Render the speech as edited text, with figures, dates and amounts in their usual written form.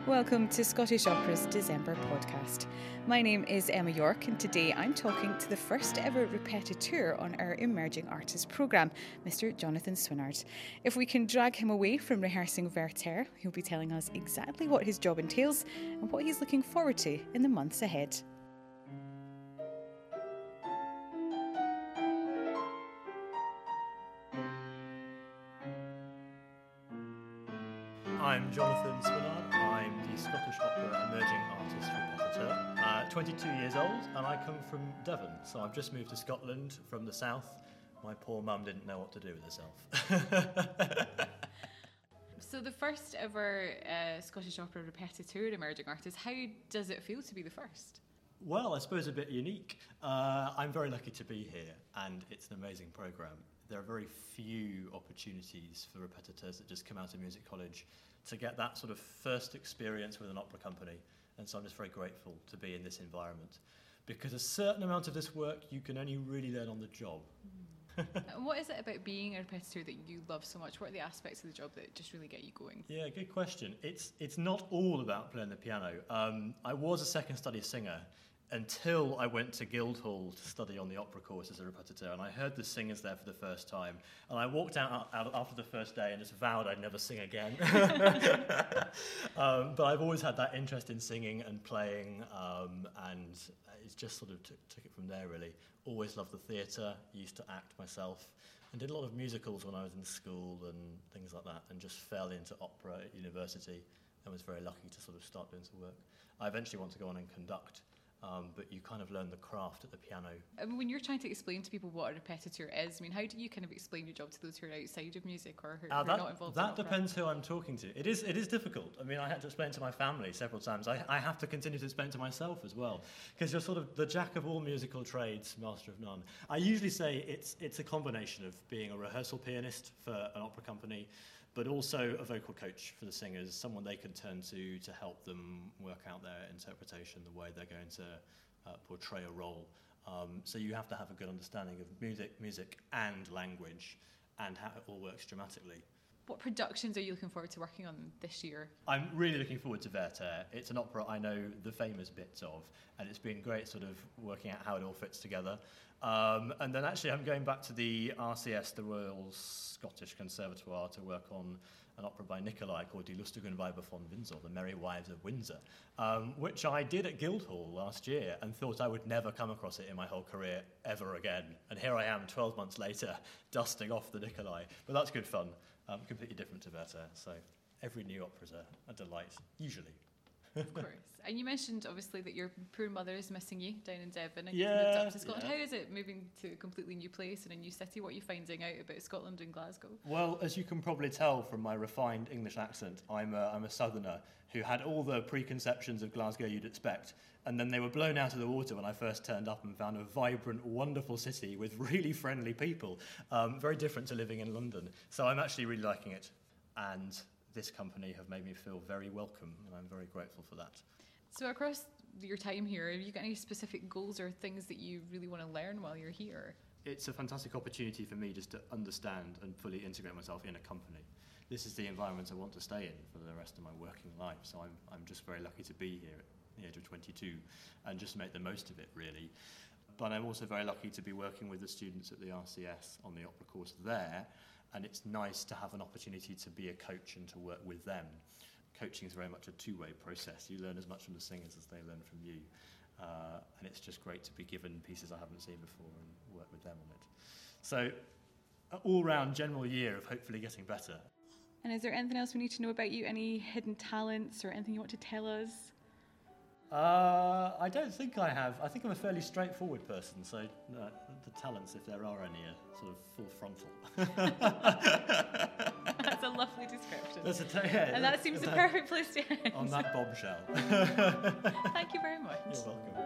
Welcome to Scottish Opera's December podcast. My name is Emma York and today I'm talking to the first ever repetiteur on our Emerging Artists programme, Mr. Jonathan Swinard. If we can drag him away from rehearsing Werther, he'll be telling us exactly what his job entails and what he's looking forward to in the months ahead. I'm Jonathan Swinard. I'm the Scottish Opera Emerging Artist Repetiteur. 22 years old, and I come from Devon. So I've just moved to Scotland from the south. My poor mum didn't know what to do with herself. So the first ever Scottish Opera repetiteur Emerging Artist, how does it feel to be the first? Well, I suppose a bit unique. I'm very lucky to be here, and it's an amazing programme. There are very few opportunities for repetiteurs that just come out of music college to get that sort of first experience with an opera company. And so I'm just very grateful to be in this environment, because a certain amount of this work you can only really learn on the job. What is it about being a repetiteur that you love so much? What are the aspects of the job that just really get you going? Yeah, good question. It's not all about playing the piano. I was a second study singer until I went to Guildhall to study on the opera course as a repetiteur, and I heard the singers there for the first time, and I walked out after the first day and just vowed I'd never sing again. But I've always had that interest in singing and playing, and it's just sort of took it from there, really. Always loved the theatre, used to act myself, and did a lot of musicals when I was in school and things like that, and just fell into opera at university and was very lucky to sort of start doing some work. I eventually want to go on and conduct, but you kind of learn the craft at the piano. When you're trying to explain to people what a repetiteur is, I mean, how do you kind of explain your job to those who are outside of music or who are not involved in opera? That depends who I'm talking to. It is difficult. I mean, I had to explain it to my family several times. I have to continue to explain it to myself as well, because you're sort of the jack of all musical trades, master of none. I usually say it's a combination of being a rehearsal pianist for an opera company, but also a vocal coach for the singers, someone they can turn to help them work out their interpretation, the way they're going to portray a role. So you have to have a good understanding of music and language and how it all works dramatically. What productions are you looking forward to working on this year? I'm really looking forward to Werther. It's an opera I know the famous bits of, and it's been great sort of working out how it all fits together. And then actually I'm going back to the RCS, the Royal Scottish Conservatoire, to work on an opera by Nicolai called Die lustigen Weiber von Windsor, The Merry Wives of Windsor, which I did at Guildhall last year and thought I would never come across it in my whole career ever again. And here I am 12 months later, dusting off the Nicolai. But that's good fun, completely different to Werther. So every new opera is a delight, usually. Of course. And you mentioned, obviously, that your poor mother is missing you down in Devon and you've moved up to Scotland. Yeah. How is it moving to a completely new place and a new city? What are you finding out about Scotland and Glasgow? Well, as you can probably tell from my refined English accent, I'm a southerner who had all the preconceptions of Glasgow you'd expect, and then they were blown out of the water when I first turned up and found a vibrant, wonderful city with really friendly people, very different to living in London. So I'm actually really liking it, and this company have made me feel very welcome, and I'm very grateful for that. So across your time here, have you got any specific goals or things that you really want to learn while you're here? It's a fantastic opportunity for me just to understand and fully integrate myself in a company. This is the environment I want to stay in for the rest of my working life, so I'm just very lucky to be here at the age of 22 and just make the most of it, really. But I'm also very lucky to be working with the students at the RCS on the opera course there, and it's nice to have an opportunity to be a coach and to work with them. Coaching is very much a two-way process. You learn as much from the singers as they learn from you. And it's just great to be given pieces I haven't seen before and work with them on it. So, an all-round general year of hopefully getting better. And is there anything else we need to know about you? Any hidden talents or anything you want to tell us? I don't think I have. I think I'm a fairly straightforward person, so the talents, if there are any, are sort of full frontal. That's a lovely description. And that seems the perfect place to end. On that bombshell. Thank you very much. You're welcome.